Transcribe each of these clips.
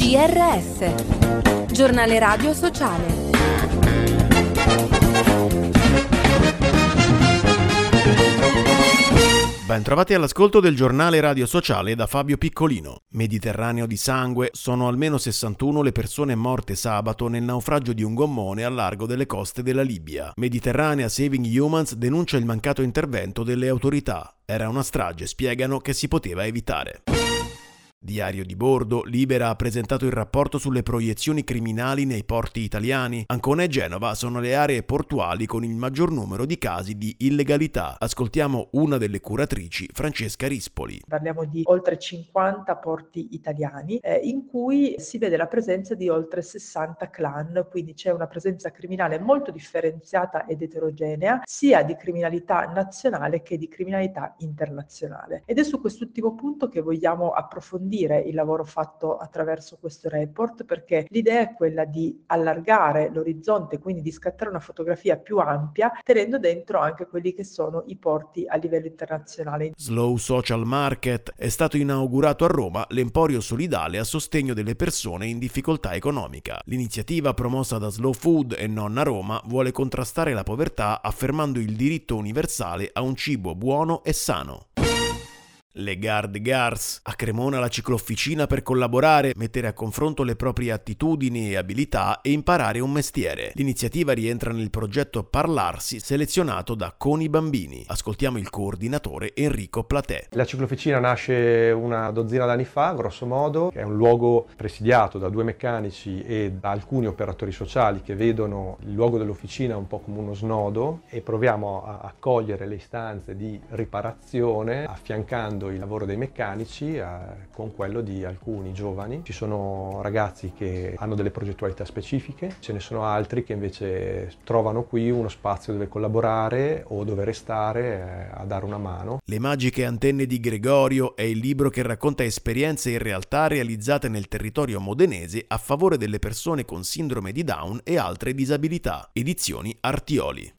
GRS, Giornale Radio Sociale. Ben trovati all'ascolto del Giornale Radio Sociale da Fabio Piccolino. Mediterraneo di sangue, sono almeno 61 le persone morte sabato nel naufragio di un gommone al largo delle coste della Libia. Mediterranea Saving Humans denuncia il mancato intervento delle autorità. Era una strage, spiegano, che si poteva evitare. Diario di bordo, Libera ha presentato il rapporto sulle proiezioni criminali nei porti italiani. Ancona e Genova sono le aree portuali con il maggior numero di casi di illegalità. Ascoltiamo una delle curatrici, Francesca Rispoli. Parliamo di oltre 50 porti italiani in cui si vede la presenza di oltre 60 clan, quindi c'è una presenza criminale molto differenziata ed eterogenea, sia di criminalità nazionale che di criminalità internazionale. Ed è su quest'ultimo punto che vogliamo approfondire il lavoro fatto attraverso questo report, perché l'idea è quella di allargare l'orizzonte, quindi di scattare una fotografia più ampia, tenendo dentro anche quelli che sono i porti a livello internazionale. Slow Social Market è stato inaugurato a Roma l'emporio solidale a sostegno delle persone in difficoltà economica. L'iniziativa, promossa da Slow Food e Nonna Roma, vuole contrastare la povertà affermando il diritto universale a un cibo buono e sano. Le Garde Gars, a Cremona la ciclofficina per collaborare, mettere a confronto le proprie attitudini e abilità e imparare un mestiere. L'iniziativa rientra nel progetto Parlarsi, selezionato da Coni Bambini. Ascoltiamo il coordinatore Enrico Platè. La ciclofficina nasce una dozzina d'anni fa, grosso modo, è un luogo presidiato da 2 meccanici e da alcuni operatori sociali che vedono il luogo dell'officina un po' come uno snodo, e proviamo a accogliere le istanze di riparazione affiancando il lavoro dei meccanici con quello di alcuni giovani. Ci sono ragazzi che hanno delle progettualità specifiche, ce ne sono altri che invece trovano qui uno spazio dove collaborare o dove restare a dare una mano. Le magiche antenne di Gregorio è il libro che racconta esperienze in realtà realizzate nel territorio modenese a favore delle persone con sindrome di Down e altre disabilità. Edizioni Artioli.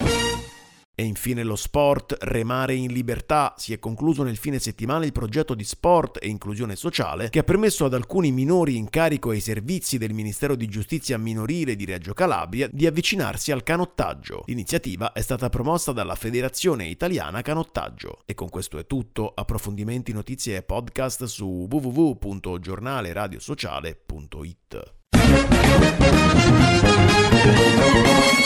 E infine lo sport, Remare in Libertà. Si è concluso nel fine settimana il progetto di sport e inclusione sociale che ha permesso ad alcuni minori in carico ai servizi del Ministero di Giustizia Minorile di Reggio Calabria di avvicinarsi al canottaggio. L'iniziativa è stata promossa dalla Federazione Italiana Canottaggio. E con questo è tutto. Approfondimenti, notizie e podcast su www.giornaleradiosociale.it.